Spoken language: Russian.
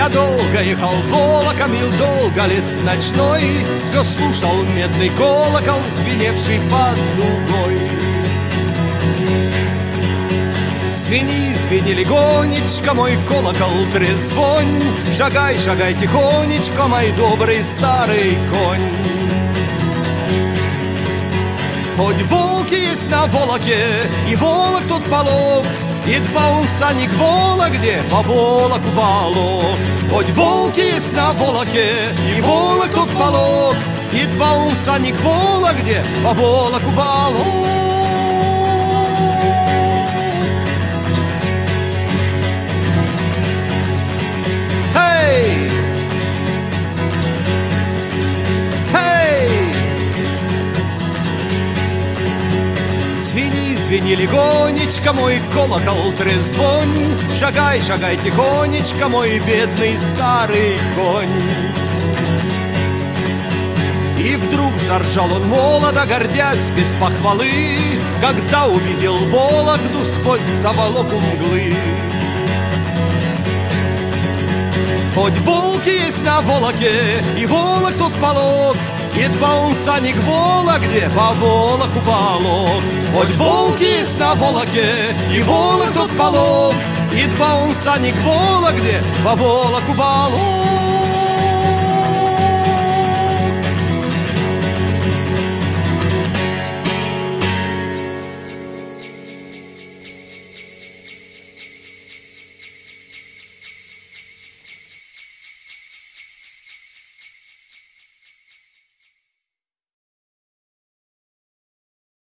Я долго ехал волоком, и долго лес ночной, все слушал медный колокол, звеневший под дугой. Звени, звени легонечко, мой колокол трезвонь, шагай, шагай тихонечко, мой добрый старый конь. Хоть волки есть на Волоке, и волок тут полог, и два усаник в Вологде по Волоку волок. Хоть волки есть на Волоке, и волок тут полог, и два усаник в Вологде по Волоку волок. Hey! Hey! Звени, звени легонечко, мой колокол трезвонь, шагай, шагай тихонечко, мой бедный старый конь. И вдруг заржал он молодо, гордясь без похвалы, когда увидел Вологду сквозь заволоку мглы. Хоть волки есть на Волоке, и волок тут полог, и два усаник в Вологде по Волоку волок. Хоть волки есть на Волоке, и волок тут полог, и два усаник в Вологде по Волоку волок.